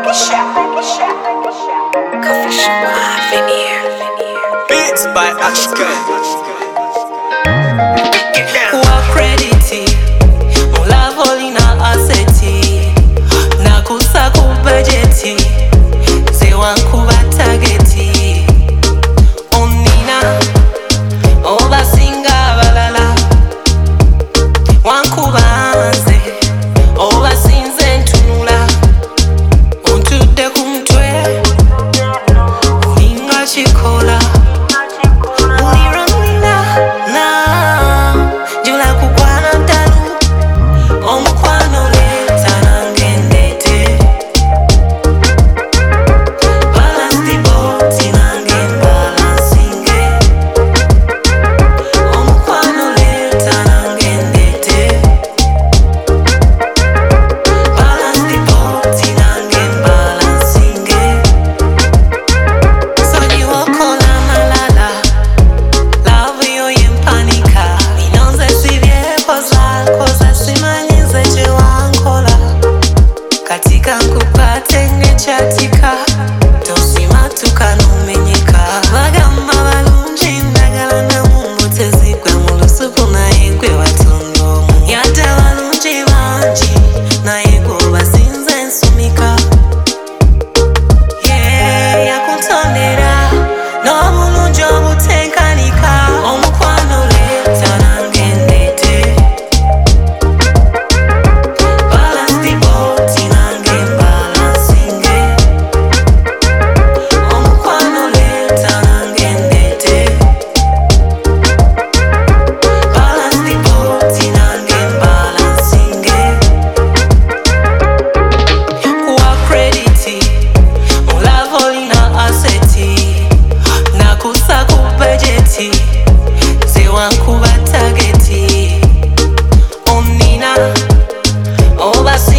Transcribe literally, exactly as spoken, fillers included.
Coffee shop Avenue. Beats by Ashkan. Wa crediti mulavo lina aseti nakusa ku budgeti sewankuba targeti onina obasinga abalala wankubanze obasinze ntunula ontudde ku mutwe olinga kikola chatika tosima tukanumenyeka bagamba balungi ndagala namumutezi gwe mu lusuku naye gwe watondo yate balungi bangi naye gwe obasinze ensumika ye yakutondera n'obulungi obutenkanika omukwano leeta nange ndeete sewankuba targeti onina obasi